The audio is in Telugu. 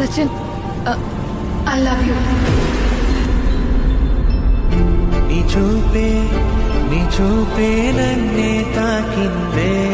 Sachin, I love you. నీ చూపే నన్నే తాకిందే.